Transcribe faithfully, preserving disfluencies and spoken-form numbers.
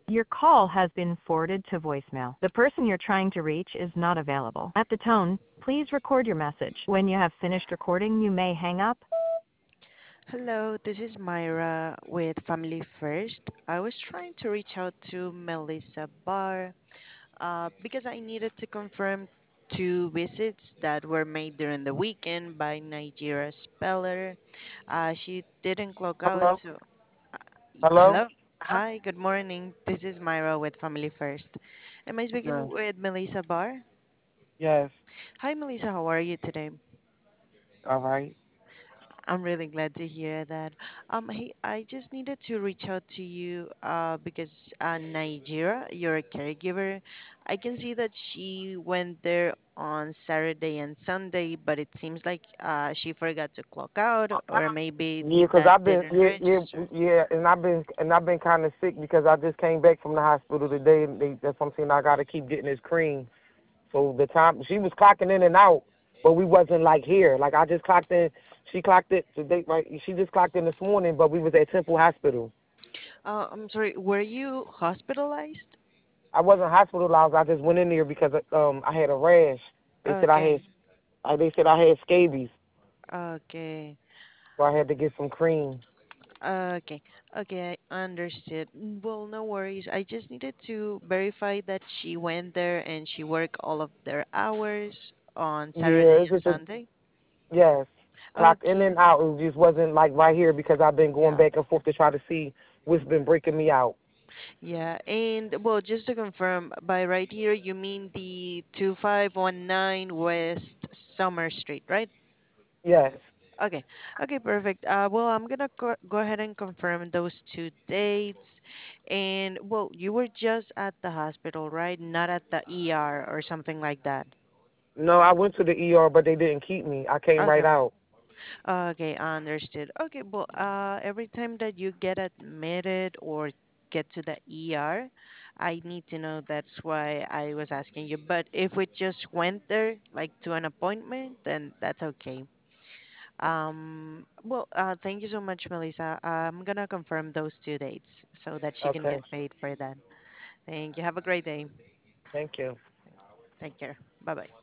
Your call has been forwarded to voicemail. The person you're trying to reach is not available. At the tone, please record your message. When you have finished recording, you may hang up. Hello, this is Myra with Family First. I was trying to reach out to Melissa Barr uh, because I needed to confirm two visits that were made during the weekend by Nigeria Speller. Uh, she didn't clock out, Hello? so y- Hello? hello. Hi, good morning. This is Myra with Family First. Am I speaking Yes. with Melissa Barr? Yes. Hi, Melissa. How are you today? All right. I'm really glad to hear that. Um, hey, I just needed to reach out to you uh, because uh, Nigeria, you're a caregiver. I can see that she went there on Saturday and Sunday, but it seems like uh, she forgot to clock out, or maybe Yeah, 'cause that I've been didn't yeah yeah register. yeah, and I've been and I've been kind of sick because I just came back from the hospital today. And they, that's what I'm saying. I got to keep getting this cream. So the time she was clocking in and out, but we wasn't like here. Like I just clocked in. She clocked it today. Right? She just clocked in this morning, but we was at Temple Hospital. Uh, I'm sorry, were you hospitalized? I wasn't hospitalized. I just went in there because um I had a rash. They said I had Okay, uh, they said I had scabies, okay. so I had to get some cream. Okay, okay, I understood. Mm, Well, no worries. I just needed to verify that she went there and she worked all of their hours on Saturday Yeah, it's and just a Sunday. yes. Clock in Okay, and out. It just wasn't like right here because I've been going yeah, back and forth to try to see what's been breaking me out. yeah. And well, just to confirm, by right here, you mean the two five one nine West Summer Street, right? Yes. Okay, okay, perfect. Uh, well, I'm gonna go, go ahead and confirm those two dates. And well, you were just at the hospital, right? Not at the E R or something like that. No, I went to the E R, but they didn't keep me. I came right Okay. out. Okay, understood. Okay, well, uh, every time that you get admitted or get to the E R, I need to know. That's why I was asking you. But if we just went there, like to an appointment, then that's okay. Um, well, uh, thank you so much, Melissa. I'm gonna confirm those two dates so that she can Okay. get paid for that. Thank you. Have a great day. Thank you. Take care. Bye bye.